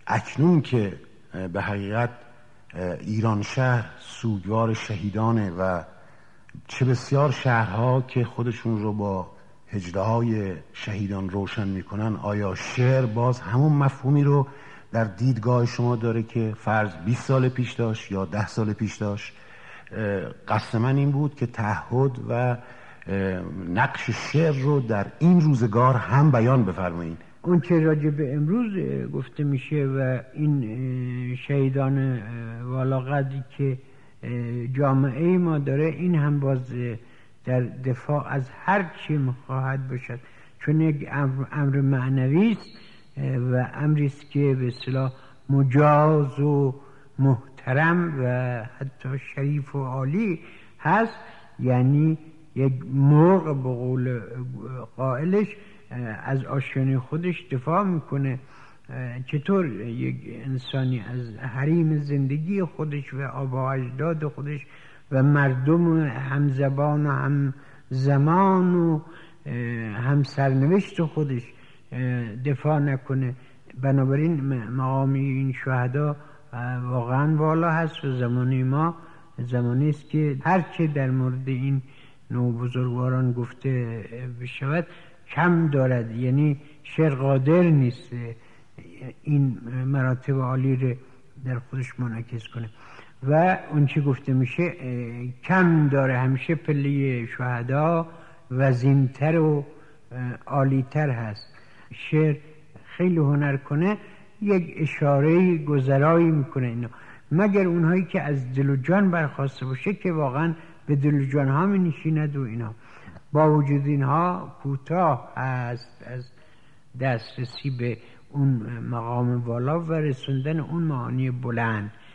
اکنون که به حقیقت ایران شهر سوگوار شهیدانه و چه بسیار شهرها که خودشون رو با هجله‌های شهیدان روشن میکنن، آیا شعر باز همون مفهومی رو در دیدگاه شما داره که فرض 20 سال پیش داشت یا 10 سال پیش داشت؟ قصد من این بود که تعهد و نقش شعر رو در این روزگار هم بیان بفرمایید. اون که راجع به امروز گفته میشه و این شهیدان والاقدری که جامعه ما داره، این هم باز در دفاع از هر چی میخواهد باشد، چون یک امر معنوی است و امری است که به اصطلاح مجاز و محترم و حتی شریف و عالی هست. یعنی یک مرغ به قول قائلش از آشیانه خودش دفاع میکنه. چطور یک انسانی از حریم زندگی خودش و آبا اجداد خودش و مردم همزبان و هم زمان و هم سرنوشت خودش دفاع نکنه؟ بنابراین مقام این شهدا واقعا والا هست و زمانه ما زمانی است که هرچه در مورد این نوع بزرگواران گفته بشود کم دارد. یعنی شعر قادر نیست این مراتب عالی رو در خودش منعکس کنه و اون چی گفته میشه کم داره. همیشه پله شهدا وزینتر و عالیتر هست. شعر خیلی هنر کنه یک اشاره گذرایی میکنه اینا، مگر اونهایی که از دل و جان برخواسته باشه که واقعا به دل و جان ها می نشیند و اینا. با وجود اینها کوتاه است از دسترسی به اون مقام والا و رسوندن اون معانی بلند.